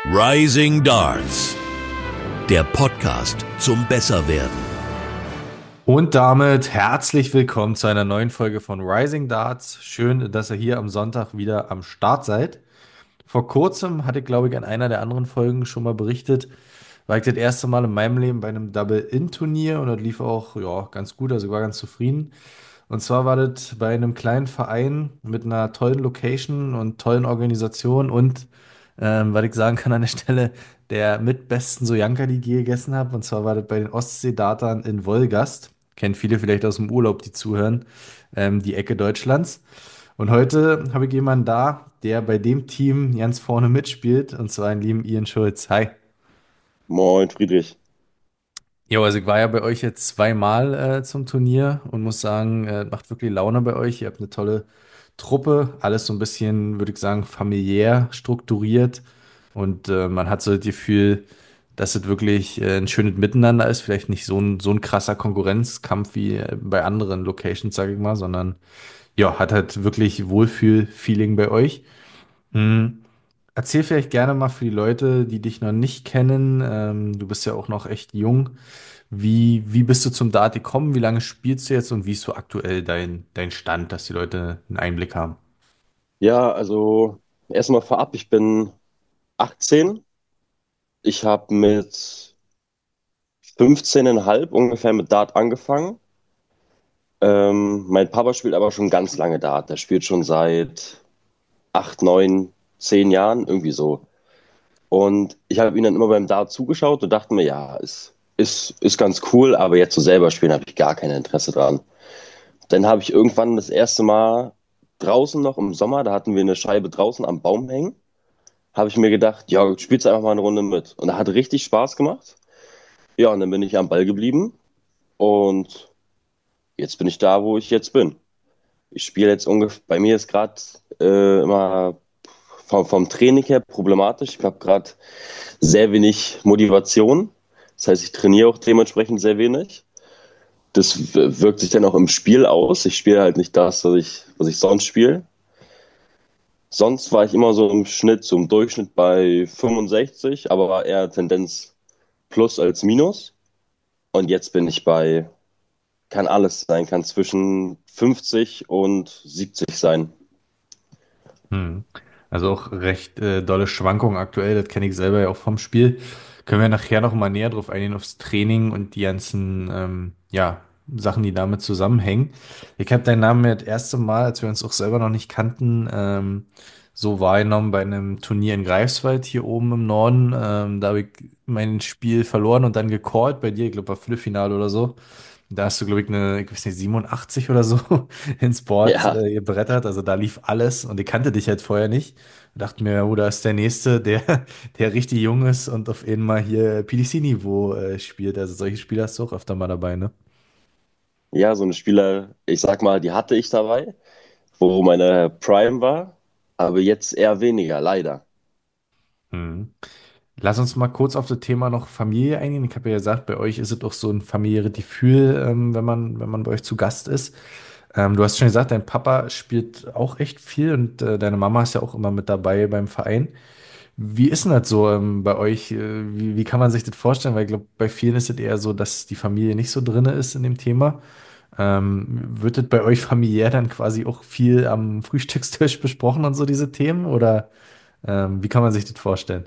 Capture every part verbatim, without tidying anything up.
Rising Darts, der Podcast zum Besserwerden. Und damit herzlich willkommen zu einer neuen Folge von Rising Darts. Schön, dass ihr hier am Sonntag wieder am Start seid. Vor kurzem hatte ich, glaube ich, an einer der anderen Folgen schon mal berichtet, war ich das erste Mal in meinem Leben bei einem Double-In-Turnier und das lief auch ja, ganz gut, also ich war ganz zufrieden. Und zwar war das bei einem kleinen Verein mit einer tollen Location und tollen Organisation und, ähm, was ich sagen kann an der Stelle, der mitbesten Sojanka, die ich je gegessen habe. Und zwar war das bei den Ostseedatern in Wolgast. Kennen viele vielleicht aus dem Urlaub, die zuhören, ähm, die Ecke Deutschlands. Und heute habe ich jemanden da, der bei dem Team ganz vorne mitspielt, und zwar den lieben Ian Schulz. Hi. Moin, Friedrich. Jo, also ich war ja bei euch jetzt zweimal äh, zum Turnier und muss sagen, äh, macht wirklich Laune bei euch. Ihr habt eine tolle Truppe, alles so ein bisschen, würde ich sagen, familiär strukturiert und äh, man hat so das Gefühl, dass es wirklich äh, ein schönes Miteinander ist. Vielleicht nicht so ein, so ein krasser Konkurrenzkampf wie äh, bei anderen Locations, sage ich mal, sondern ja, hat halt wirklich Wohlfühl-Feeling bei euch. Hm. Erzähl vielleicht gerne mal für die Leute, die dich noch nicht kennen. Ähm, du bist ja auch noch echt jung. Wie, wie bist du zum Dart gekommen? Wie lange spielst du jetzt und wie ist so aktuell dein, dein Stand, dass die Leute einen Einblick haben? Ja, also erstmal vorab, ich bin achtzehn. Ich habe mit fünfzehn Komma fünf ungefähr mit Dart angefangen. Ähm, mein Papa spielt aber schon ganz lange Dart. Der spielt schon seit acht, neun, zehn Jahren, irgendwie so. Und ich habe ihm dann immer beim Dart zugeschaut und dachte mir, ja, ist, ist, ist ganz cool, aber jetzt so selber spielen habe ich gar kein Interesse dran. Dann habe ich irgendwann das erste Mal draußen noch im Sommer, da hatten wir eine Scheibe draußen am Baum hängen, habe ich mir gedacht, ja, spielst einfach mal eine Runde mit. Und da hat richtig Spaß gemacht. Ja, und dann bin ich am Ball geblieben und jetzt bin ich da, wo ich jetzt bin. Ich spiele jetzt ungefähr, bei mir ist gerade äh, immer vom, vom Training her problematisch. Ich habe gerade sehr wenig Motivation. Das heißt, ich trainiere auch dementsprechend sehr wenig. Das w- wirkt sich dann auch im Spiel aus. Ich spiele halt nicht das, was ich, was ich sonst spiele. Sonst war ich immer so im Schnitt, so im Durchschnitt bei fünfundsechzig, aber war eher Tendenz plus als minus. Und jetzt bin ich bei, kann alles sein, kann zwischen fünfzig und siebzig sein. Hm. Also auch recht äh, dolle Schwankungen aktuell, das kenne ich selber ja auch vom Spiel. Können wir nachher noch mal näher drauf eingehen, aufs Training und die ganzen ähm, ja, Sachen, die damit zusammenhängen. Ich habe deinen Namen ja das erste Mal, als wir uns auch selber noch nicht kannten, ähm, so wahrgenommen bei einem Turnier in Greifswald hier oben im Norden. Ähm, da habe ich mein Spiel verloren und dann gecallt bei dir, ich glaube, war Viertelfinale oder so. Da hast du, glaube ich, eine, ich weiß nicht, siebenundachtzig oder so ins Board Ja, äh, gebrettert. Also da lief alles und ich kannte dich halt vorher nicht. Und dachte mir, oh, da ist der Nächste, der, der richtig jung ist und auf einmal hier P D C-Niveau äh, spielt. Also solche Spieler hast du auch öfter mal dabei, ne? ja, so eine Spieler, ich sag mal, die hatte ich dabei, wo meine Prime war, aber jetzt eher weniger, leider. Hm. Lass uns mal kurz auf das Thema noch Familie eingehen. Ich habe ja gesagt, bei euch ist es doch so ein familiäres Gefühl, ähm, wenn man, wenn man bei euch zu Gast ist. Ähm, du hast schon gesagt, dein Papa spielt auch echt viel und äh, deine Mama ist ja auch immer mit dabei beim Verein. Wie ist denn das so ähm, bei euch? Äh, wie, wie kann man sich das vorstellen? Weil ich glaube, bei vielen ist es eher so, dass die Familie nicht so drinne ist in dem Thema. Ähm, wird das bei euch familiär dann quasi auch viel am Frühstückstisch besprochen und so diese Themen? Oder ähm, wie kann man sich das vorstellen?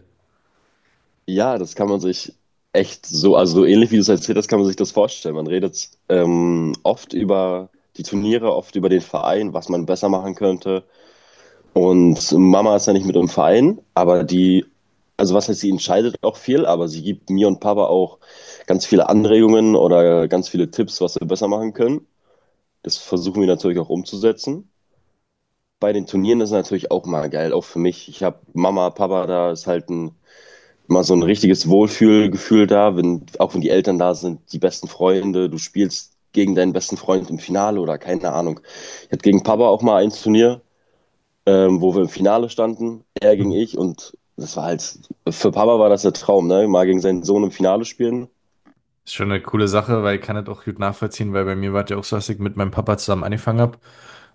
Ja, das kann man sich echt so, also so ähnlich wie du es erzählt hast, kann man sich das vorstellen. Man redet ähm, oft über die Turniere, oft über den Verein, was man besser machen könnte. Und Mama ist ja nicht mit im Verein, aber die, also was heißt, sie entscheidet auch viel, aber sie gibt mir und Papa auch ganz viele Anregungen oder ganz viele Tipps, was wir besser machen können. Das versuchen wir natürlich auch umzusetzen. Bei den Turnieren ist es natürlich auch mal geil, auch für mich. Ich habe Mama, Papa, da ist halt ein immer so ein richtiges Wohlfühlgefühl da, wenn, auch wenn die Eltern da sind, die besten Freunde, du spielst gegen deinen besten Freund im Finale oder keine Ahnung. Ich hatte gegen Papa auch mal ein Turnier, ähm, wo wir im Finale standen, er gegen ich und das war halt, für Papa war das der Traum, ne? Mal gegen seinen Sohn im Finale spielen. Ist schon eine coole Sache, weil ich kann das auch gut nachvollziehen, weil bei mir war es ja auch so, dass ich mit meinem Papa zusammen angefangen habe.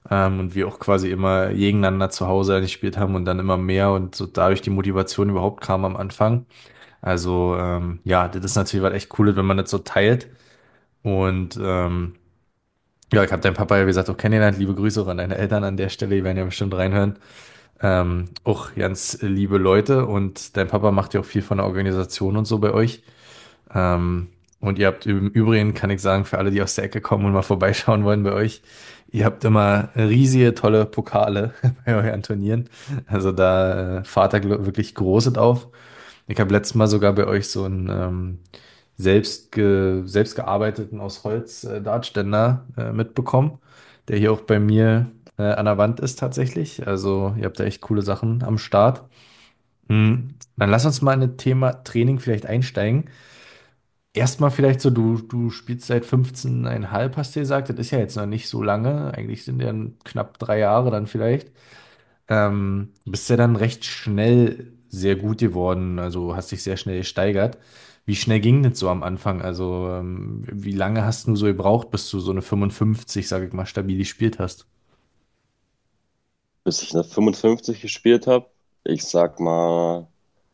ähm, und wir auch quasi immer gegeneinander zu Hause gespielt haben und dann immer mehr und so dadurch die Motivation überhaupt kam am Anfang. Also ähm, ja, das ist natürlich was echt Cooles, wenn man das so teilt. Und ähm, ja, ich habe deinen Papa ja wie gesagt auch kennengelernt. Liebe Grüße auch an deine Eltern an der Stelle, die werden ja bestimmt reinhören. Ähm, auch ganz liebe Leute und dein Papa macht ja auch viel von der Organisation und so bei euch. Ähm, und ihr habt im Übrigen, kann ich sagen, für alle, die aus der Ecke kommen und mal vorbeischauen wollen bei euch, ihr habt immer riesige, tolle Pokale bei euren Turnieren. Also da äh, fahrt ihr glo- wirklich Großes auf. Ich habe letztes Mal sogar bei euch so einen ähm, selbst, ge selbst gearbeiteten aus Holz äh, Dartständer äh, mitbekommen, der hier auch bei mir äh, an der Wand ist tatsächlich. Also ihr habt da echt coole Sachen am Start. Hm. Dann lass uns mal in das Thema Training vielleicht einsteigen. Erstmal vielleicht so, du, du spielst seit fünfzehn Komma fünf, hast du gesagt. Das ist ja jetzt noch nicht so lange. Eigentlich sind ja knapp drei Jahre dann vielleicht. Ähm, bist ja dann recht schnell sehr gut geworden. Also hast dich sehr schnell gesteigert. Wie schnell ging das so am Anfang? Also, ähm, wie lange hast du so gebraucht, bis du so eine fünfundfünfzig, sage ich mal, stabil gespielt hast? Bis ich eine fünfundfünfzig gespielt habe. Ich sag mal,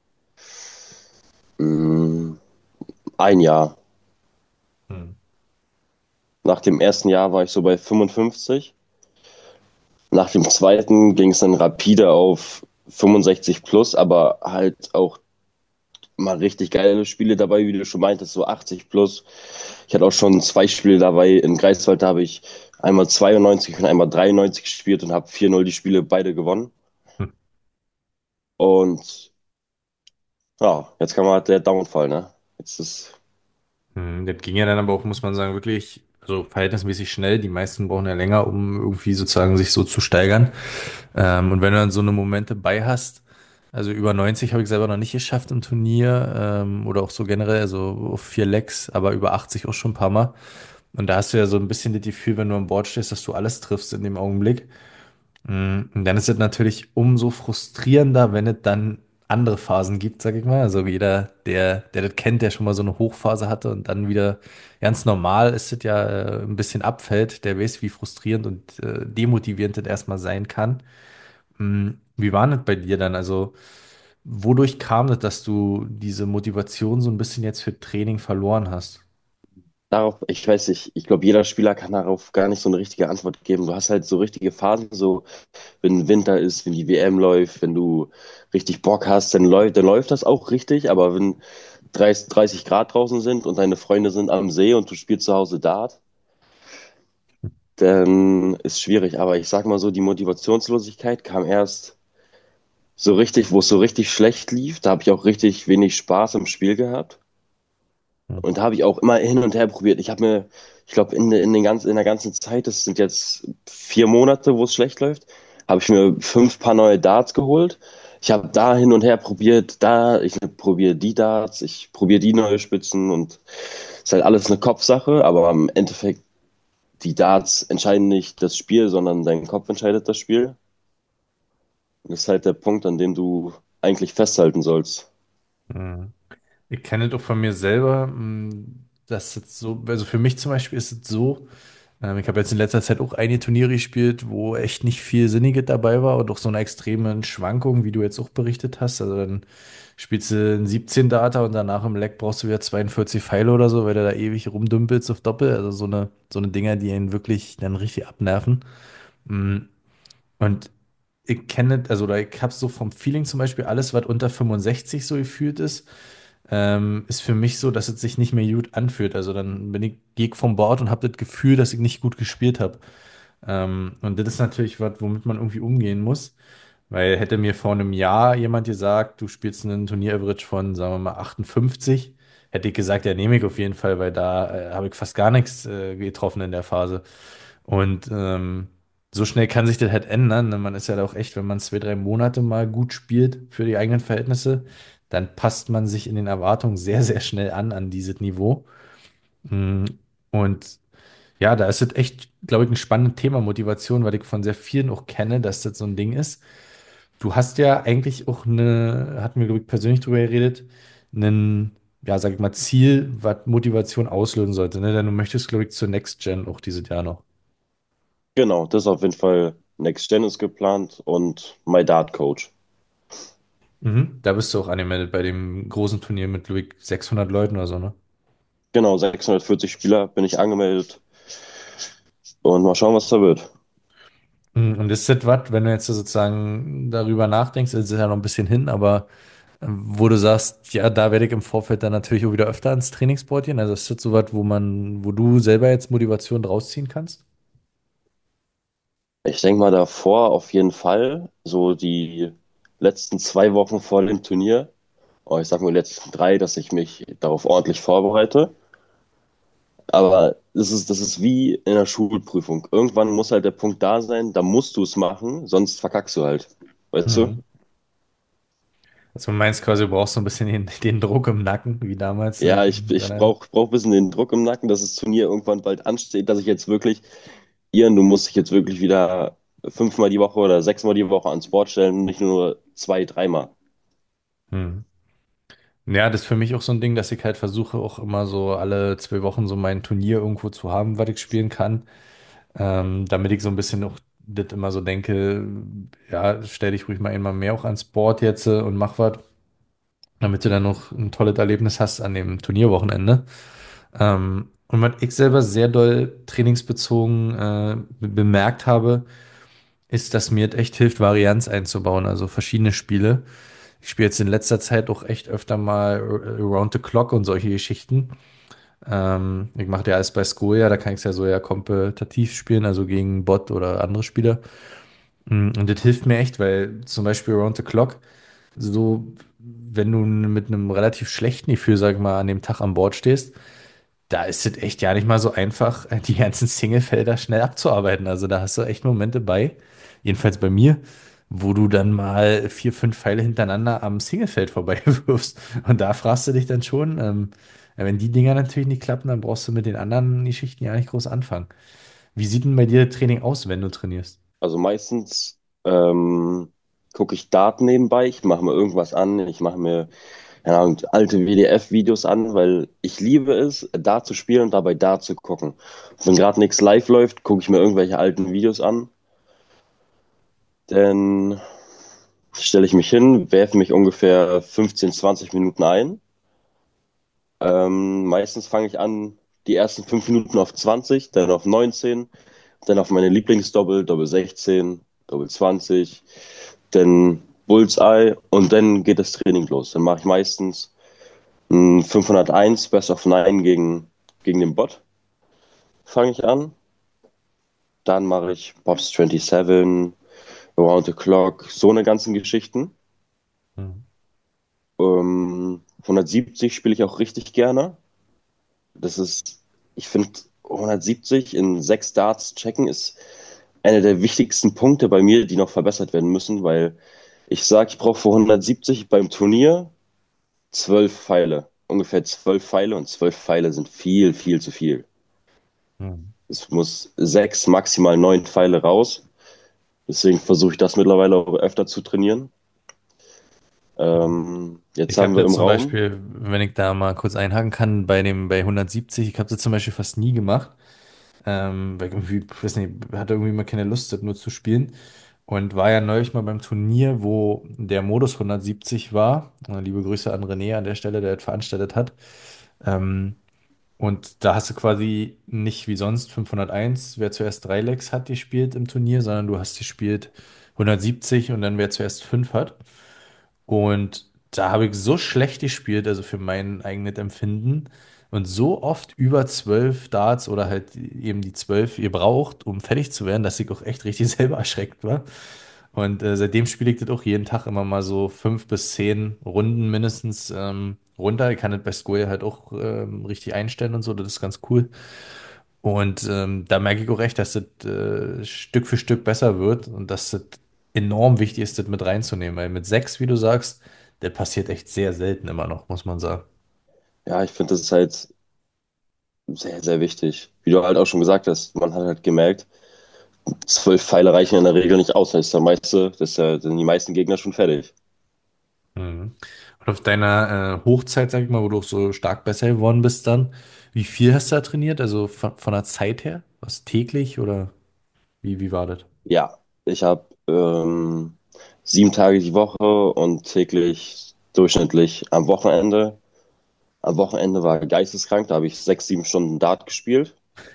mh, ein Jahr. Hm. Nach dem ersten Jahr war ich so bei fünfundfünfzig. Nach dem zweiten ging es dann rapide auf fünfundsechzig plus, aber halt auch mal richtig geile Spiele dabei, wie du schon meintest, so achtzig plus. Ich hatte auch schon zwei Spiele dabei. In Greifswald, da habe ich einmal zweiundneunzig und einmal dreiundneunzig gespielt und habe vier null die Spiele beide gewonnen. Hm. Und ja, jetzt kam halt der Downfall, ne? Jetzt ist, Hm, das ging ja dann aber auch, muss man sagen, wirklich, also verhältnismäßig schnell. Die meisten brauchen ja länger, um irgendwie sozusagen sich so zu steigern. Ähm, und wenn du dann so eine Momente bei hast, also über neunzig habe ich selber noch nicht geschafft im Turnier, ähm, oder auch so generell, also auf vier Lecks, aber über achtzig auch schon ein paar Mal. Und da hast du ja so ein bisschen das Gefühl, wenn du an Bord stehst, dass du alles triffst in dem Augenblick. Mm, Und dann ist es natürlich umso frustrierender, wenn es dann andere Phasen gibt, sag ich mal. Also jeder, der, der das kennt, der schon mal so eine Hochphase hatte und dann wieder ganz normal ist es ja äh, ein bisschen abfällt, der weiß, wie frustrierend und äh, demotivierend das erstmal sein kann. Mm, Wie war das bei dir dann? Also wodurch kam das, dass du diese Motivation so ein bisschen jetzt für Training verloren hast? darauf, ich weiß nicht, ich glaube, jeder Spieler kann darauf gar nicht so eine richtige Antwort geben. Du hast halt so richtige Phasen, so wenn Winter ist, wenn die W M läuft, wenn du richtig Bock hast, dann läuft, dann läuft das auch richtig. Aber wenn dreißig, dreißig Grad draußen sind und deine Freunde sind am See und du spielst zu Hause Dart, dann ist schwierig. Aber ich sag mal so, die Motivationslosigkeit kam erst so richtig, wo es so richtig schlecht lief. Da habe ich auch richtig wenig Spaß im Spiel gehabt. Hm. Und da habe ich auch immer hin und her probiert. Ich habe mir, ich glaube, in, in, den ganzen, in der ganzen Zeit, das sind jetzt vier Monate, wo es schlecht läuft, habe ich mir fünf Paar neue Darts geholt. Ich habe da hin und her probiert, da, ich probiere die Darts, ich probiere die neue Spitzen und es ist halt alles eine Kopfsache, aber im Endeffekt, die Darts entscheiden nicht das Spiel, sondern dein Kopf entscheidet das Spiel. Und das ist halt der Punkt, an dem du eigentlich festhalten sollst. Hm. Ich kenne das auch von mir selber, mh, dass es so, also für mich zum Beispiel ist es so, ähm, ich habe jetzt in letzter Zeit auch einige Turniere gespielt, wo echt nicht viel Sinniges dabei war und auch so eine extreme Schwankung, wie du jetzt auch berichtet hast. Also dann spielst du einen siebzehn Data und danach im Leck brauchst du wieder zweiundvierzig Pfeile oder so, weil du da ewig rumdümpelst auf Doppel. Also so eine, so eine Dinger, die einen wirklich dann richtig abnerven. Mm, Und ich kenne, also oder ich habe so vom Feeling zum Beispiel, alles, was unter fünfundsechzig so gefühlt ist, ähm, ist für mich so, dass es sich nicht mehr gut anfühlt. Also dann bin ich, gehe ich vom Board und habe das Gefühl, dass ich nicht gut gespielt habe. Ähm, und das ist natürlich was, womit man irgendwie umgehen muss. Weil hätte mir vor einem Jahr jemand gesagt, du spielst einen Turnier-Average von, sagen wir mal, achtundfünfzig, hätte ich gesagt, ja, nehme ich auf jeden Fall, weil da äh, habe ich fast gar nichts äh, getroffen in der Phase. Und ähm, so schnell kann sich das halt ändern. Ne? Man ist ja auch echt, wenn man zwei, drei Monate mal gut spielt für die eigenen Verhältnisse, dann passt man sich in den Erwartungen sehr, sehr schnell an, an dieses Niveau. Mm, Und ja, da ist es echt, glaube ich, ein spannendes Thema Motivation, weil ich von sehr vielen auch kenne, dass das so ein Ding ist. Du hast ja eigentlich auch eine, hatten wir, glaube ich, persönlich drüber geredet, ein, ja, sag ich mal, Ziel, was Motivation auslösen sollte, ne? Denn du möchtest, glaube ich, zur Next Gen auch dieses Jahr noch. Genau, das ist auf jeden Fall Next Gen ist geplant und My Dart Coach. Mhm. Da bist du auch angemeldet bei dem großen Turnier mit Ludwig sechshundert Leuten oder so, ne? Genau, sechshundertvierzig Spieler bin ich angemeldet und mal schauen, was da wird. Mhm. Und ist das was, wenn du jetzt so sozusagen darüber nachdenkst, es ist ja noch ein bisschen hin, aber äh, wo du sagst, ja, da werde ich im Vorfeld dann natürlich auch wieder öfter ans Trainingsboard gehen. Also ist das so was, wo man, wo du selber jetzt Motivation draus ziehen kannst? Ich denke mal davor auf jeden Fall, so die letzten zwei Wochen vor dem Turnier, oh, ich sag mal die letzten drei, dass ich mich darauf ordentlich vorbereite. Aber das ist, das ist wie in der Schulprüfung. Irgendwann muss halt der Punkt da sein, da musst du es machen, sonst verkackst du halt. Weißt du? Mhm. Also du meinst quasi, du brauchst so ein bisschen den, den Druck im Nacken, wie damals Ja, äh, ich, mit ich deiner. brauche brauch ein bisschen den Druck im Nacken, dass das Turnier irgendwann bald ansteht, dass ich jetzt wirklich, Ian, du musst dich jetzt wirklich wieder fünfmal die Woche oder sechsmal die Woche ans Board stellen, nicht nur zwei, dreimal. Mhm. Ja, das ist für mich auch so ein Ding, dass ich halt versuche, auch immer so alle zwei Wochen so mein Turnier irgendwo zu haben, was ich spielen kann. Ähm, damit ich so ein bisschen auch das immer so denke, ja, stell dich ruhig mal einmal mehr auch ans Board jetzt äh, und mach was, damit du dann noch ein tolles Erlebnis hast an dem Turnierwochenende. Ähm, und was ich selber sehr doll trainingsbezogen äh, be- bemerkt habe, ist, dass mir es echt hilft, Varianz einzubauen, also verschiedene Spiele. Ich spiele jetzt in letzter Zeit auch echt öfter mal Around the Clock und solche Geschichten. Ähm, ich mache ja alles bei Skoja, da kann ich es ja so ja kompetitiv spielen, also gegen Bot oder andere Spieler. Mm, Und das hilft mir echt, weil zum Beispiel Around the Clock, so, wenn du mit einem relativ schlechten Gefühl, sag ich mal, an dem Tag an Bord stehst, da ist es echt ja nicht mal so einfach, die ganzen Singlefelder schnell abzuarbeiten. Also da hast du echt Momente bei, jedenfalls bei mir, wo du dann mal vier, fünf Pfeile hintereinander am Singlefeld vorbei wirfst. Und da fragst du dich dann schon, ähm, ja, wenn die Dinger natürlich nicht klappen, dann brauchst du mit den anderen Geschichten ja nicht groß anfangen. Wie sieht denn bei dir Training aus, wenn du trainierst? Also meistens ähm, gucke ich Dart nebenbei, ich mache mir irgendwas an, ich mache mir keine Ahnung, alte W D F-Videos an, weil ich liebe es, Dart zu spielen und dabei Dart zu gucken. Wenn gerade nichts live läuft, gucke ich mir irgendwelche alten Videos an, dann stelle ich mich hin, werfe mich ungefähr fünfzehn, zwanzig Minuten ein. Ähm, meistens fange ich an, die ersten fünf Minuten auf zwanzig, dann auf neunzehn, dann auf meine Lieblingsdoppel, Doppel sechzehn, Doppel zwanzig, dann Bullseye und dann geht das Training los. Dann mache ich meistens ein fünfhunderteins Best of Nine gegen, gegen den Bot, fange ich an. Dann mache ich Bob's siebenundzwanzig, Around the Clock, so eine ganzen Geschichten. Mhm. Ähm, hundertsiebzig spiele ich auch richtig gerne. Das ist, ich finde, hundertsiebzig in sechs Darts checken ist einer der wichtigsten Punkte bei mir, die noch verbessert werden müssen, weil ich sage, ich brauche für hundertsiebzig beim Turnier zwölf Pfeile. Ungefähr zwölf Pfeile und zwölf Pfeile sind viel, viel zu viel. Mhm. Es muss sechs, maximal neun Pfeile raus. Deswegen versuche ich das mittlerweile auch öfter zu trainieren. Ähm, jetzt Ich habe haben wir das im zum Raum. Beispiel, wenn ich da mal kurz einhaken kann, bei dem, bei hundertsiebzig, ich habe das zum Beispiel fast nie gemacht, ähm, weil ich irgendwie, ich weiß nicht, hatte irgendwie mal keine Lust, das nur zu spielen. Und war ja neulich mal beim Turnier, wo der Modus hundertsiebzig war. Äh, Liebe Grüße an René an der Stelle, der das veranstaltet hat. Ähm, und da hast du quasi nicht wie sonst fünfhunderteins, wer zuerst drei Lecks hat, gespielt im Turnier, sondern du hast gespielt hundertsiebzig und dann wer zuerst fünf hat. Und da habe ich so schlecht gespielt, also für mein eigenes Empfinden, und so oft über zwölf Darts oder halt eben die zwölf gebraucht, um fertig zu werden, dass ich auch echt richtig selber erschreckt war. Und äh, seitdem spiele ich das auch jeden Tag immer mal so fünf bis zehn Runden mindestens ähm, runter. Ich kann das bei Square halt auch ähm, richtig einstellen und so, das ist ganz cool. Und ähm, da merke ich auch echt, dass das äh, Stück für Stück besser wird und dass das enorm wichtig ist, das mit reinzunehmen. Weil mit sechs, wie du sagst, der passiert echt sehr selten immer noch, muss man sagen. Ja, ich finde, das ist halt sehr, sehr wichtig. Wie du halt auch schon gesagt hast, man hat halt gemerkt, zwölf Pfeile reichen in der Regel nicht aus. Da ist der meiste, das ist ja, sind die meisten Gegner schon fertig. Mhm. Und auf deiner äh, Hochzeit, sag ich mal, wo du auch so stark besser geworden bist dann, wie viel hast du da trainiert? Also von, von der Zeit her? Was täglich oder? Wie, wie war das? Ja, ich habe ähm, sieben Tage die Woche und täglich durchschnittlich am Wochenende. Am Wochenende war geisteskrank, da habe ich sechs, sieben Stunden Dart gespielt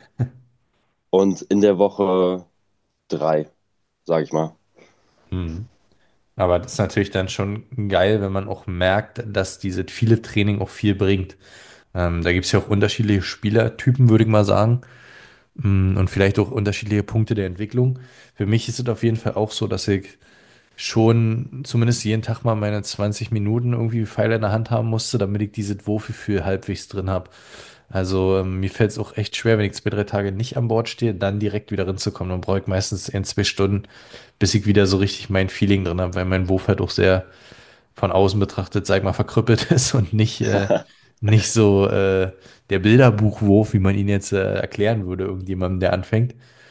und in der Woche drei, sage ich mal. Hm. Aber das ist natürlich dann schon geil, wenn man auch merkt, dass dieses viele Training auch viel bringt. Ähm, da gibt es ja auch unterschiedliche Spielertypen, würde ich mal sagen. Mm, Und vielleicht auch unterschiedliche Punkte der Entwicklung. Für mich ist es auf jeden Fall auch so, dass ich schon zumindest jeden Tag mal meine zwanzig Minuten irgendwie Pfeile in der Hand haben musste, damit ich dieses Wohlfühl halbwegs drin habe. Also ähm, mir fällt es auch echt schwer, wenn ich zwei, drei Tage nicht an Bord stehe, dann direkt wieder reinzukommen. Dann brauche ich meistens ein, zwei Stunden, bis ich wieder so richtig mein Feeling drin habe, weil mein Wurf halt auch sehr von außen betrachtet, sag ich mal, verkrüppelt ist und nicht, äh, nicht so äh, der Bilderbuchwurf, wie man ihn jetzt äh, erklären würde, irgendjemandem, der anfängt.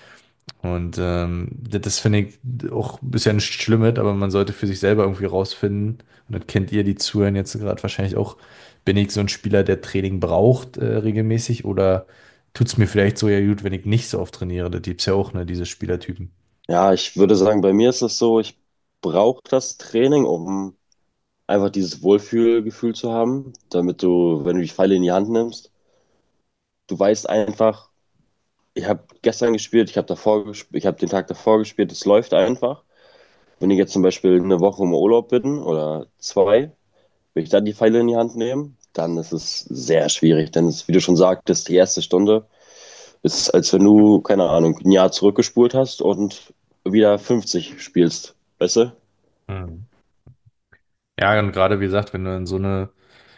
Und ähm, das das finde ich auch ein bisschen schlimm, aber man sollte für sich selber irgendwie rausfinden, und das kennt ihr, die zuhören jetzt gerade wahrscheinlich auch, bin ich so ein Spieler, der Training braucht äh, regelmäßig, oder tut es mir vielleicht so ja gut, wenn ich nicht so oft trainiere? Das gibt es ja auch, ne, diese Spielertypen. Ja, ich würde sagen, bei mir ist es so, ich brauche das Training, um einfach dieses Wohlfühlgefühl zu haben, damit du, wenn du die Pfeile in die Hand nimmst, du weißt einfach, ich habe gestern gespielt, ich habe davor gespielt, ich habe den Tag davor gespielt, es läuft einfach. Wenn ich jetzt zum Beispiel eine Woche im Urlaub bin oder zwei, wenn ich dann die Pfeile in die Hand nehme, dann ist es sehr schwierig, denn es, wie du schon sagtest, die erste Stunde ist, als wenn du, keine Ahnung, ein Jahr zurückgespult hast und wieder fünfzig spielst, weißt du? Mhm. Ja, und gerade wie gesagt, wenn du in so eine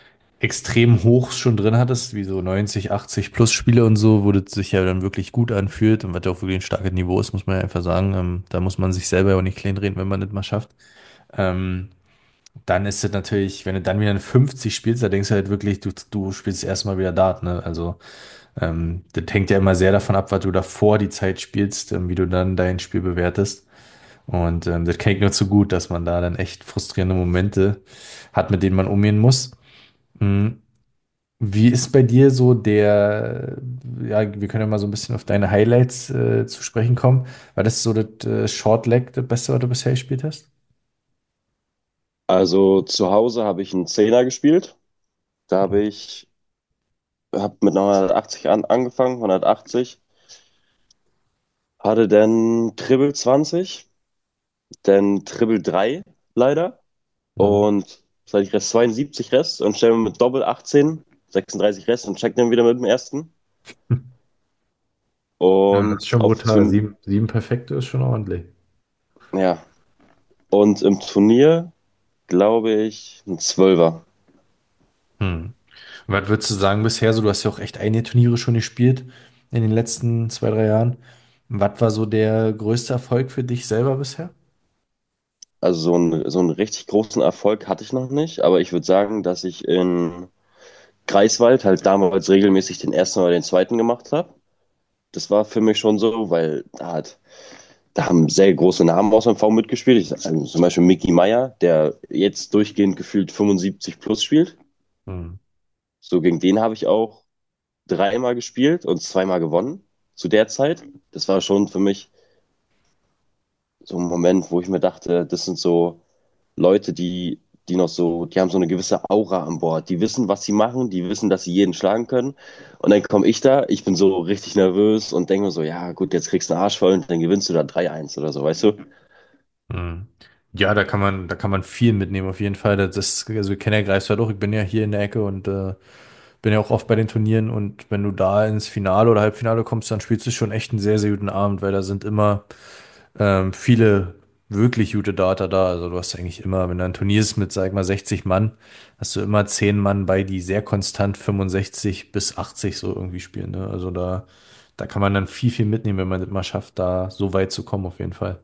extrem hoch schon drin hattest, wie so neunzig, achtzig plus Spiele und so, wo das sich ja dann wirklich gut anfühlt und was ja auch wirklich ein starkes Niveau ist, muss man ja einfach sagen. Ähm, da muss man sich selber ja auch nicht kleinreden, wenn man das mal schafft. Ähm, Dann ist es natürlich, wenn du dann wieder eine fünfzig spielst, da denkst du halt wirklich, du, du spielst erstmal wieder Dart, ne? Also, ähm, das hängt ja immer sehr davon ab, was du davor die Zeit spielst, ähm, wie du dann dein Spiel bewertest. Und ähm, das kenne ich nur zu gut, dass man da dann echt frustrierende Momente hat, mit denen man umgehen muss. Mhm. Wie ist bei dir so der, ja, wir können ja mal so ein bisschen auf deine Highlights äh, zu sprechen kommen. War das so das äh, Short Leg, das Beste, was du bisher gespielt hast? Also zu Hause habe ich einen Zehner gespielt. Da habe ich hab mit einer hundertachtzig an, angefangen, hundertachtzig. Hatte dann Triple zwanzig, dann Triple drei leider. Mhm. Und was hatte ich Rest? zweiundsiebzig Rest und stellen wir mit Doppel achtzehn, sechsunddreißig Rest und check dann wieder mit dem ersten. Ja, das ist Und schon auf brutal. Turn Sieben, sieben Perfekte ist schon ordentlich. ja. Und im Turnier glaube ich ein Zwölfer. Hm. Was würdest du sagen bisher? So, du hast ja auch echt einige Turniere schon gespielt in den letzten zwei, drei Jahren. Was war so der größte Erfolg für dich selber bisher? Also so einen, so einen richtig großen Erfolg hatte ich noch nicht, aber ich würde sagen, dass ich in Greifswald halt damals regelmäßig den ersten oder den zweiten gemacht habe. Das war für mich schon so, weil da hat, da haben sehr große Namen aus dem V mitgespielt. Ich, also zum Beispiel Mickey Meyer, der jetzt durchgehend gefühlt fünfundsiebzig plus spielt. Hm. So gegen den habe ich auch dreimal gespielt und zweimal gewonnen zu der Zeit. Das war schon für mich so ein Moment, wo ich mir dachte, das sind so Leute, die, die noch so, die haben so eine gewisse Aura an Bord. Die wissen, was sie machen, die wissen, dass sie jeden schlagen können. Und dann komme ich da, ich bin so richtig nervös und denke mir so, ja gut, jetzt kriegst du einen Arsch voll und dann gewinnst du da drei eins oder so, weißt du? Hm. Ja, da kann man, da kann man viel mitnehmen, auf jeden Fall. Das ist, also ich kenne ja Greifswald auch, ich bin ja hier in der Ecke und äh, bin ja auch oft bei den Turnieren, und wenn du da ins Finale oder Halbfinale kommst, dann spielst du schon echt einen sehr, sehr guten Abend, weil da sind immer ähm, viele wirklich gute Data da. Also du hast eigentlich immer, wenn du ein Turnier ist mit, sag ich mal, sechzig Mann, hast du immer zehn Mann bei, die sehr konstant fünfundsechzig bis achtzig so irgendwie spielen. Ne? Also da, da kann man dann viel, viel mitnehmen, wenn man es mal schafft, da so weit zu kommen, auf jeden Fall.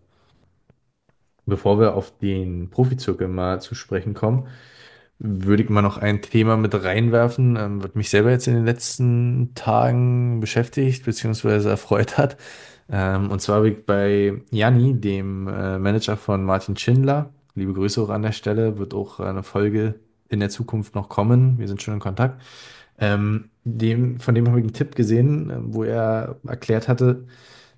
Bevor wir auf den Profizirkel mal zu sprechen kommen, würde ich mal noch ein Thema mit reinwerfen, ähm, was mich selber jetzt in den letzten Tagen beschäftigt bzw. erfreut hat. Ähm, und zwar habe ich bei Janni, dem äh, Manager von Martin Schindler, liebe Grüße auch an der Stelle, wird auch eine Folge in der Zukunft noch kommen. Wir sind schon in Kontakt. Ähm, dem, von dem habe ich einen Tipp gesehen, äh, wo er erklärt hatte,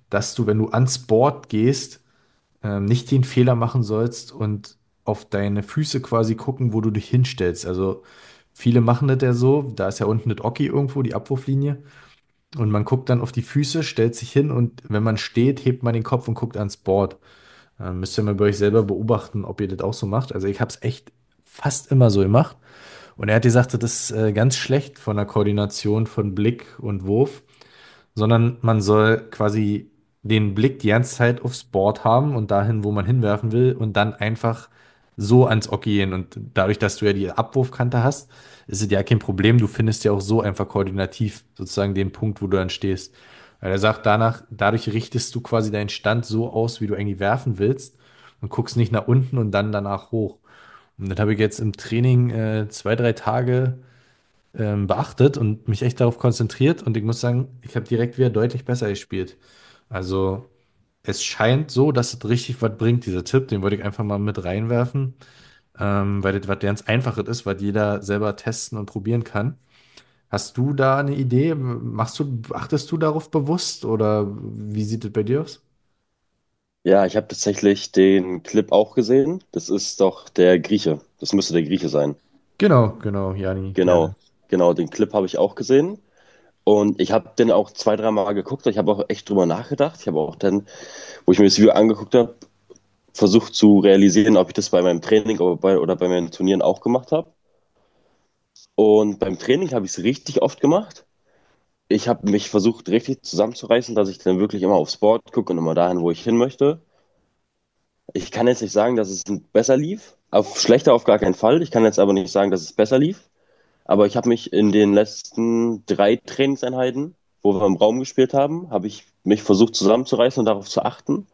dass du, wenn du ans Board gehst, ähm, nicht den Fehler machen sollst und auf deine Füße quasi gucken, wo du dich hinstellst. Also viele machen das ja so, da ist ja unten das Oki irgendwo, die Abwurflinie. Und man guckt dann auf die Füße, stellt sich hin und wenn man steht, hebt man den Kopf und guckt ans Board. Ähm, müsst ihr mal bei euch selber beobachten, ob ihr das auch so macht. Also ich habe es echt fast immer so gemacht. Und er hat gesagt, das ist äh, ganz schlecht von der Koordination von Blick und Wurf, sondern man soll quasi den Blick die ganze Zeit aufs Board haben und dahin, wo man hinwerfen will und dann einfach so ans Oki gehen. Und dadurch, dass du ja die Abwurfkante hast, ist es ja kein Problem. Du findest ja auch so einfach koordinativ sozusagen den Punkt, wo du dann stehst. Weil er sagt, danach, dadurch richtest du quasi deinen Stand so aus, wie du eigentlich werfen willst und guckst nicht nach unten und dann danach hoch. Und das habe ich jetzt im Training äh, zwei, drei Tage ähm, beachtet und mich echt darauf konzentriert. Und ich muss sagen, ich habe direkt wieder deutlich besser gespielt. Also es scheint so, dass es richtig was bringt, dieser Tipp. Den wollte ich einfach mal mit reinwerfen, ähm, weil das was ganz Einfaches ist, was jeder selber testen und probieren kann. Hast du da eine Idee? Machst du, achtest du darauf bewusst oder wie sieht es bei dir aus? Ja, ich habe tatsächlich den Clip auch gesehen. Das ist doch der Grieche. Das müsste der Grieche sein. Genau, genau, Jani. Genau, Ja. genau, den Clip habe ich auch gesehen. Und ich habe den auch zwei, dreimal geguckt. Ich habe auch echt drüber nachgedacht. Ich habe auch dann, wo ich mir das Video angeguckt habe, versucht zu realisieren, ob ich das bei meinem Training oder bei, oder bei meinen Turnieren auch gemacht habe. Und beim Training habe ich es richtig oft gemacht. Ich habe mich versucht, richtig zusammenzureißen, dass ich dann wirklich immer aufs Board gucke und immer dahin, wo ich hin möchte. Ich kann jetzt nicht sagen, dass es besser lief. Auf schlechter auf gar keinen Fall. Ich kann jetzt aber nicht sagen, dass es besser lief. Aber ich habe mich in den letzten drei Trainingseinheiten, wo wir im Raum gespielt haben, habe ich mich versucht zusammenzureißen und darauf zu achten.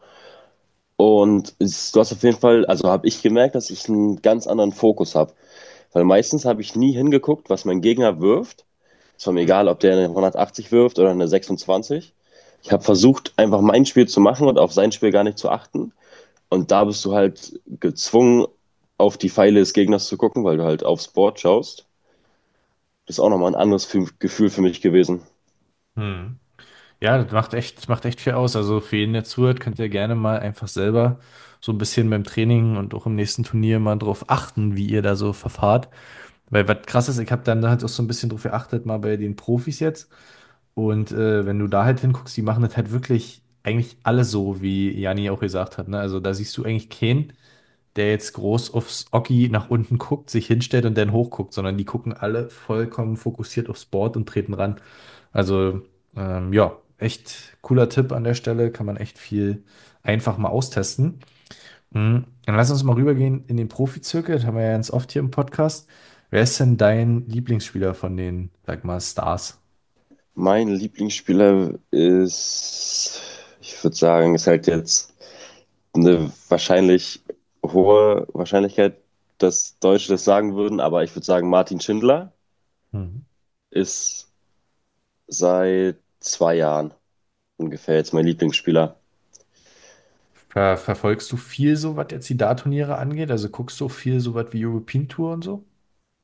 Und es, du hast auf jeden Fall, also habe ich gemerkt, dass ich einen ganz anderen Fokus habe. Weil meistens habe ich nie hingeguckt, was mein Gegner wirft. Es war mir egal, ob der eine hundertachtzig wirft oder eine sechsundzwanzig. Ich habe versucht, einfach mein Spiel zu machen und auf sein Spiel gar nicht zu achten. Und da bist du halt gezwungen, auf die Pfeile des Gegners zu gucken, weil du halt aufs Board schaust. Das ist auch nochmal ein anderes Fü- Gefühl für mich gewesen. Hm. Ja, das macht echt, das macht echt viel aus. Also für jeden, der zuhört, könnt ihr gerne mal einfach selber so ein bisschen beim Training und auch im nächsten Turnier mal drauf achten, wie ihr da so verfahrt. Weil was krass ist, ich habe dann halt auch so ein bisschen drauf geachtet, mal bei den Profis jetzt. Und äh, wenn du da halt hinguckst, die machen das halt wirklich eigentlich alle so, wie Jani auch gesagt hat. Ne? Also da siehst du eigentlich keinen, der jetzt groß aufs Oki nach unten guckt, sich hinstellt und dann hochguckt, sondern die gucken alle vollkommen fokussiert aufs Board und treten ran. Also ähm, ja, echt cooler Tipp an der Stelle, kann man echt viel einfach mal austesten. Mhm. Dann lass uns mal rübergehen in den Profizirkel, das haben wir ja ganz oft hier im Podcast. Wer ist denn dein Lieblingsspieler von den, sag mal, Stars? Mein Lieblingsspieler ist, ich würde sagen, ist halt jetzt eine wahrscheinlich hohe Wahrscheinlichkeit, dass Deutsche das sagen würden, aber ich würde sagen, Martin Schindler Mhm. ist seit zwei Jahren ungefähr jetzt mein Lieblingsspieler. Ver verfolgst du viel so, was jetzt die Dartturniere angeht? Also guckst du viel so was wie European Tour und so?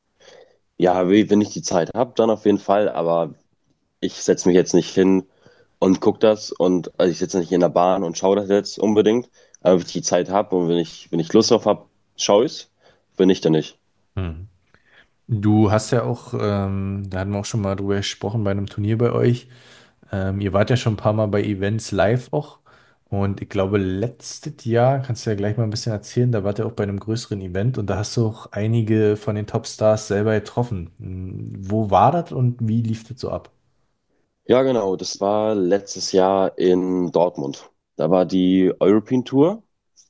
Ja, we- wenn ich die Zeit habe, dann auf jeden Fall, aber ich setze mich jetzt nicht hin und gucke das und also ich sitze nicht in der Bahn und schaue das jetzt unbedingt, aber wenn ich die Zeit habe und wenn ich, wenn ich Lust drauf habe, schaue ich es, wenn nicht, dann nicht. Mhm. Du hast ja auch, ähm, da hatten wir auch schon mal drüber gesprochen bei einem Turnier bei euch. Ähm, ihr wart ja schon ein paar Mal bei Events live auch. Und ich glaube, letztes Jahr, kannst du ja gleich mal ein bisschen erzählen, da wart ihr auch bei einem größeren Event und da hast du auch einige von den Topstars selber getroffen. Hm, wo war das und wie lief das so ab? Ja, genau, das war letztes Jahr in Dortmund. Da war die European Tour,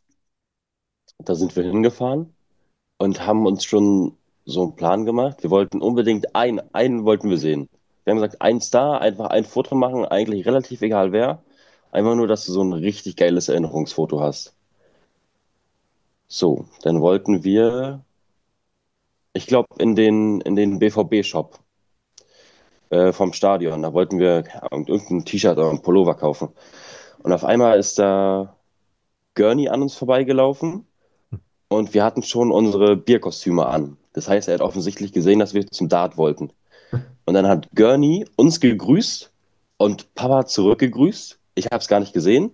da sind wir hingefahren und haben uns schon so einen Plan gemacht. Wir wollten unbedingt einen, einen wollten wir sehen. Wir haben gesagt, ein Star, einfach ein Foto machen, eigentlich relativ egal wer. Einfach nur, dass du so ein richtig geiles Erinnerungsfoto hast. So, dann wollten wir, ich glaube, in den, in den B V B-Shop äh, vom Stadion. Da wollten wir keine Ahnung, irgendein T-Shirt oder ein Pullover kaufen. Und auf einmal ist da Gurney an uns vorbeigelaufen und wir hatten schon unsere Bierkostüme an. Das heißt, er hat offensichtlich gesehen, dass wir zum Dart wollten. Und dann hat Gurney uns gegrüßt und Papa zurückgegrüßt. ich habe es gar nicht gesehen.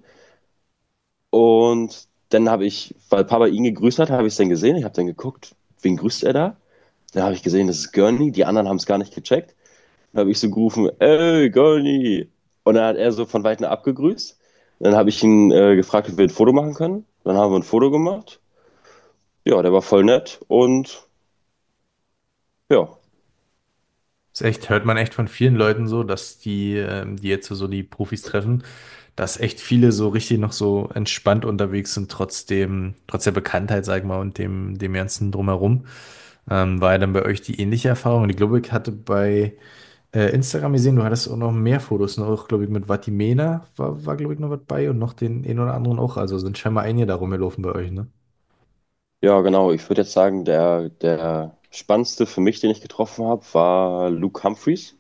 Und dann habe ich, weil Papa ihn gegrüßt hat, habe ich es dann gesehen. Ich habe dann geguckt, wen grüßt er da? Dann habe ich gesehen, das ist Gurney. Die anderen haben es gar nicht gecheckt. Dann habe ich so gerufen, ey, Gurney. Und dann hat er so von weitem abgegrüßt. Dann habe ich ihn äh, gefragt, ob wir ein Foto machen können. Dann haben wir ein Foto gemacht. Ja, der war voll nett und ja. Ist echt, hört man echt von vielen Leuten so, dass die, ähm, die jetzt so die Profis treffen, dass echt viele so richtig noch so entspannt unterwegs sind, trotzdem, trotz der Bekanntheit, sag ich mal, und dem, dem ganzen Drumherum. Ähm, war ja dann bei euch die ähnliche Erfahrung? Und ich glaube, ich hatte bei äh, Instagram gesehen, du hattest auch noch mehr Fotos, ne? Auch, glaube ich, mit Vatimena war, war glaube ich, noch was bei und noch den einen oder anderen auch. Also sind scheinbar einige da rumgelaufen bei euch, ne? Ja, genau. Ich würde jetzt sagen, der, der spannendste für mich, den ich getroffen habe, war Luke Humphreys.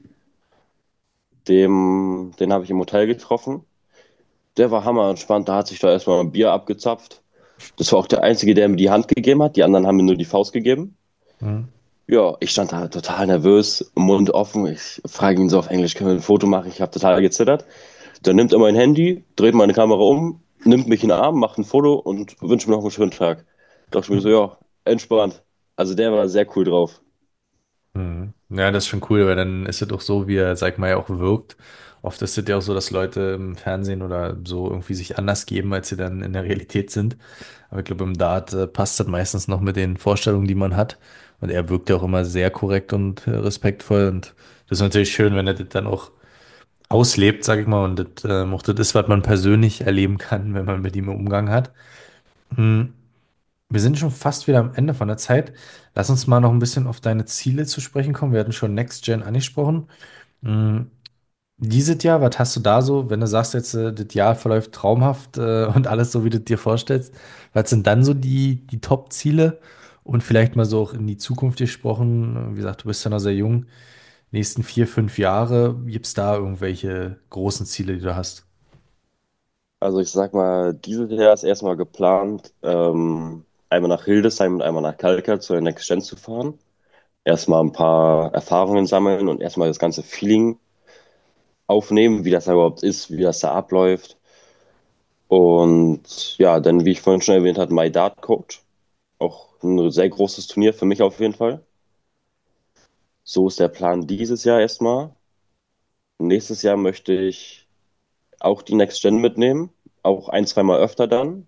Dem, den habe ich im Hotel getroffen. Der war hammer entspannt. Da hat sich da erstmal ein Bier abgezapft. Das war auch der Einzige, der mir die Hand gegeben hat. Die anderen haben mir nur die Faust gegeben. Mhm. Ja, ich stand da total nervös, Mund offen. Ich frage ihn so auf Englisch, können wir ein Foto machen? Ich habe total gezittert. Dann nimmt er mein Handy, dreht meine Kamera um, nimmt mich in den Arm, macht ein Foto und wünscht mir noch einen schönen Tag. Dachte ich mir so, ja, entspannt. Also der war sehr cool drauf. Mhm. Ja, das ist schon cool, weil dann ist es doch so, wie er, sag mal, ja auch wirkt. Oft ist es ja auch so, dass Leute im Fernsehen oder so irgendwie sich anders geben, als sie dann in der Realität sind. Aber ich glaube, im Dart äh, passt das meistens noch mit den Vorstellungen, die man hat. Und er wirkt ja auch immer sehr korrekt und äh, respektvoll. Und das ist natürlich schön, wenn er das dann auch auslebt, sag ich mal. Und das, äh, auch das ist, was man persönlich erleben kann, wenn man mit ihm im Umgang hat. Mhm. Wir sind schon fast wieder am Ende von der Zeit. Lass uns mal noch ein bisschen auf deine Ziele zu sprechen kommen. Wir hatten schon Next Gen angesprochen. Mm, Dieses Jahr, was hast du da so, wenn du sagst jetzt, äh, das Jahr verläuft traumhaft äh, und alles so, wie du dir vorstellst, was sind dann so die, die Top-Ziele? Und vielleicht mal so auch in die Zukunft gesprochen, wie gesagt, du bist ja noch sehr jung, nächsten vier, fünf Jahre, gibt es da irgendwelche großen Ziele, die du hast? Also ich sag mal, dieses Jahr ist erstmal geplant, ähm, einmal nach Hildesheim und einmal nach Kalka zur Next Gen zu fahren. Erstmal ein paar Erfahrungen sammeln und erstmal das ganze Feeling aufnehmen, wie das da überhaupt ist, wie das da abläuft. Und ja, dann, wie ich vorhin schon erwähnt habe, My Dart Coach. Auch ein sehr großes Turnier für mich auf jeden Fall. So ist der Plan dieses Jahr erstmal. Nächstes Jahr möchte ich auch die Next Gen mitnehmen. Auch ein, zweimal öfter dann.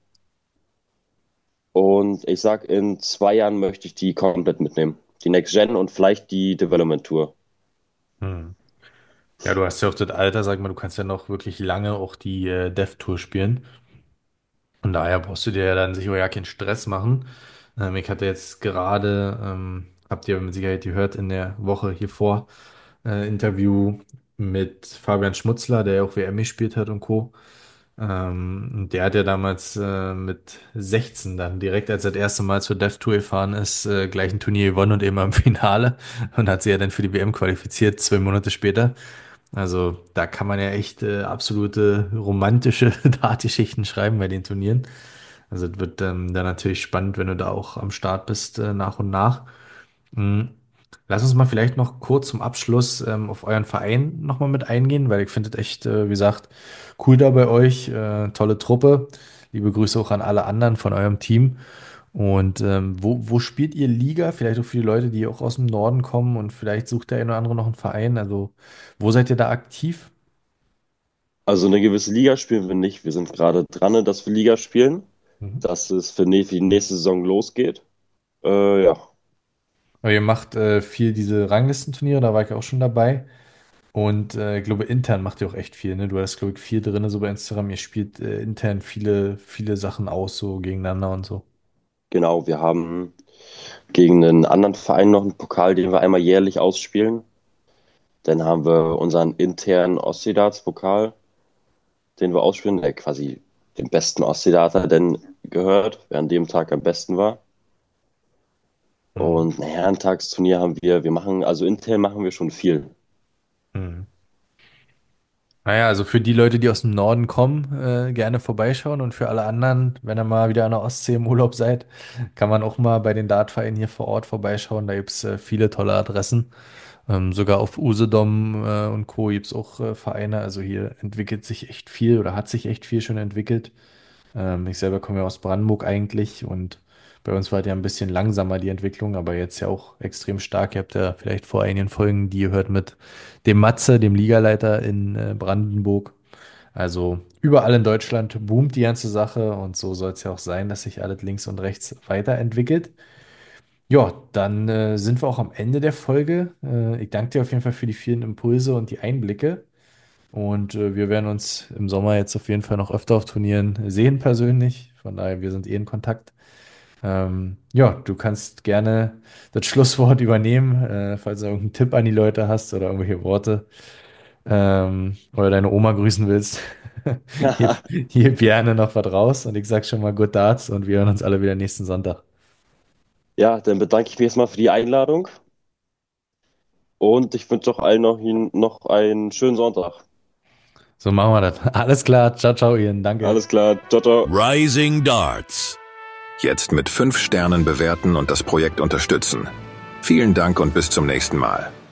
Und ich sag, in zwei Jahren möchte ich die komplett mitnehmen. Die Next Gen und vielleicht die Development Tour. Hm. Ja, du hast ja auch das Alter, sag mal, du kannst ja noch wirklich lange auch die äh, Dev Tour spielen. Von daher brauchst du dir ja dann sicher ja keinen Stress machen. Ähm, ich hatte jetzt gerade, ähm, habt ihr mit Sicherheit gehört, in der Woche hier vor, äh, Interview mit Fabian Schmutzler, der ja auch W M gespielt hat und Co. Ähm, und der hat ja damals äh, mit sechzehn dann direkt, als er das erste Mal zur Dev Tour gefahren ist, äh, gleich ein Turnier gewonnen und eben am Finale und hat sich ja dann für die W M qualifiziert, zwei Monate später. Also da kann man ja echt äh, absolute romantische Dartgeschichten schreiben bei den Turnieren. Also es wird ähm, dann natürlich spannend, wenn du da auch am Start bist, äh, nach und nach. Mhm. Lass uns mal vielleicht noch kurz zum Abschluss ähm, auf euren Verein nochmal mit eingehen, weil ich finde es echt, äh, wie gesagt, cool da bei euch. Äh, tolle Truppe. Liebe Grüße auch an alle anderen von eurem Team. Und ähm, wo, wo spielt ihr Liga? Vielleicht auch für die Leute, die auch aus dem Norden kommen und vielleicht sucht der eine oder andere noch einen Verein. Also, wo seid ihr da aktiv? Also eine gewisse Liga spielen wir nicht. Wir sind gerade dran, dass wir Liga spielen. Mhm. Dass es für, ne- für die nächste Saison losgeht. Äh, ja, Aber ihr macht äh, viel diese Ranglistenturniere, da war ich auch schon dabei. Und äh, ich glaube, intern macht ihr auch echt viel, ne? Du hast, glaube ich, viel drin, so bei Instagram. Ihr spielt äh, intern viele, viele Sachen aus, so gegeneinander und so. genau. Wir haben gegen einen anderen Verein noch einen Pokal, den wir einmal jährlich ausspielen. Dann haben wir unseren internen Ostseedarts-Pokal, den wir ausspielen, der quasi dem besten Ostseedarter denn gehört, wer an dem Tag am besten war. Mhm. Und ein Herrentagsturnier haben wir, wir machen, also intern machen wir schon viel. Mhm. Naja, also für die Leute, die aus dem Norden kommen, äh, gerne vorbeischauen und für alle anderen, wenn ihr mal wieder an der Ostsee im Urlaub seid, kann man auch mal bei den Dartvereinen hier vor Ort vorbeischauen. Da gibt es äh, viele tolle Adressen. Ähm, sogar auf Usedom äh, und Co. gibt es auch äh, Vereine. Also hier entwickelt sich echt viel oder hat sich echt viel schon entwickelt. Ähm, ich selber komme ja aus Brandenburg eigentlich und bei uns war ja ein bisschen langsamer die Entwicklung, aber jetzt ja auch extrem stark. Ihr habt ja vielleicht vor einigen Folgen die gehört mit dem Matze, dem Ligaleiter in äh, Brandenburg. Also überall in Deutschland boomt die ganze Sache und so soll es ja auch sein, dass sich alles links und rechts weiterentwickelt. Ja, dann äh, sind wir auch am Ende der Folge. Äh, ich danke dir auf jeden Fall für die vielen Impulse und die Einblicke. Und äh, wir werden uns im Sommer jetzt auf jeden Fall noch öfter auf Turnieren sehen persönlich. Von daher, wir sind eh in Kontakt. Ähm, ja, du kannst gerne das Schlusswort übernehmen, äh, falls du irgendeinen Tipp an die Leute hast oder irgendwelche Worte ähm, oder deine Oma grüßen willst. Hier, hier gerne noch was raus und ich sag schon mal Good Darts und wir hören uns alle wieder nächsten Sonntag. Ja, dann bedanke ich mich erstmal für die Einladung und ich wünsche auch allen noch, noch einen schönen Sonntag. So machen wir das. Alles klar. Ciao, ciao, Ian. Danke. Alles klar, ciao, ciao. Rising Darts. Jetzt mit fünf Sternen bewerten und das Projekt unterstützen. Vielen Dank und bis zum nächsten Mal.